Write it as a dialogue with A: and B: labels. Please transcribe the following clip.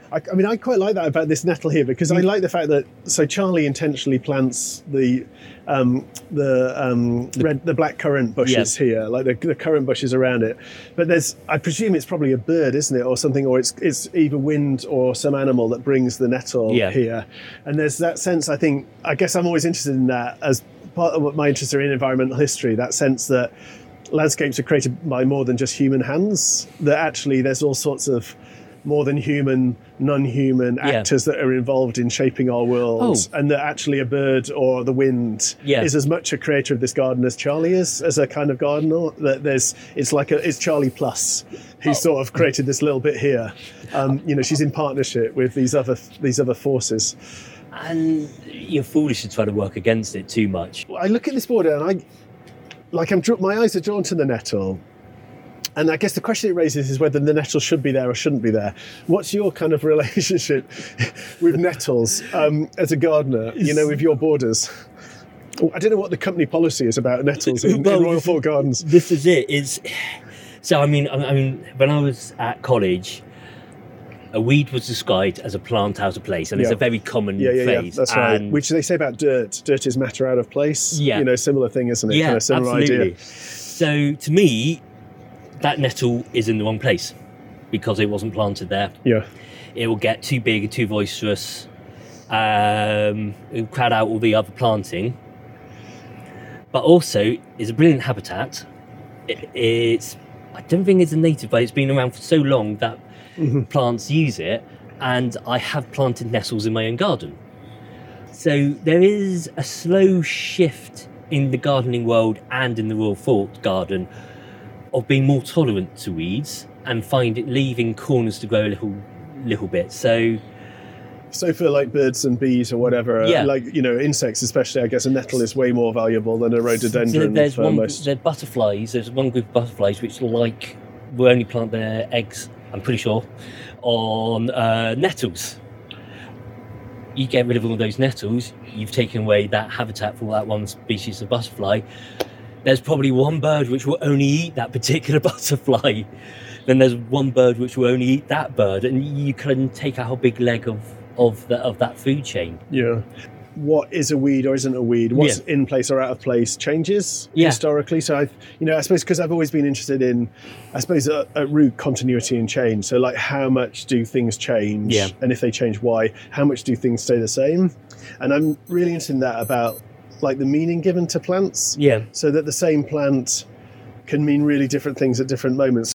A: I mean, I quite like that about this nettle here, because I like the fact that Charlie intentionally plants the black currant bushes here, like the currant bushes around it. But I presume it's probably a bird, isn't it, or something, or it's either wind or some animal that brings the nettle here. And there's that sense. I guess I'm always interested in that as part of my interest in environmental history. That sense that landscapes are created by more than just human hands. That actually there's all sorts of more than human, non-human actors that are involved in shaping our world, and that actually a bird or the wind is as much a creator of this garden as Charlie is as a kind of gardener. That it's Charlie plus who sort of created this little bit here. She's in partnership with these other forces.
B: And you're foolish to try to work against it too much.
A: I look at this border and my eyes are drawn to the nettle. And I guess the question it raises is whether the nettle should be there or shouldn't be there. What's your kind of relationship with nettles as a gardener, with your borders? I don't know what the company policy is about nettles in Royal Fort Gardens.
B: This is it. So, I mean, when I was at college, a weed was described as a plant out of place, and it's a very common phrase.
A: That's right. Which they say about dirt. Dirt is matter out of place. Yeah. Similar thing, isn't it?
B: Yeah,
A: kind of similar
B: absolutely.
A: idea.
B: So, to me, that nettle is in the wrong place because it wasn't planted there.
A: Yeah.
B: It will get too big and too boisterous, it'll crowd out all the other planting. But also, it's a brilliant habitat. I don't think it's a native, but it's been around for so long that plants use it, and I have planted nettles in my own garden. So there is a slow shift in the gardening world and in the Royal Fort garden of being more tolerant to weeds and leaving corners to grow a little bit. So
A: for like birds and bees or whatever, insects especially, I guess a nettle is way more valuable than a rhododendron.
B: There's butterflies. There's one group of butterflies which will only plant their eggs, I'm pretty sure, on nettles. You get rid of all those nettles, you've taken away that habitat for that one species of butterfly. There's probably one bird which will only eat that particular butterfly. Then there's one bird which will only eat that bird, and you can take out a big leg of that food chain.
A: Yeah. What is a weed or isn't a weed? What's in place or out of place changes historically. So I suppose because I've always been interested in, at root, continuity and change. So like, how much do things change? Yeah. And if they change, why? How much do things stay the same? And I'm really interested in that about like the meaning given to plants. Yeah. So that the same plant can mean really different things at different moments.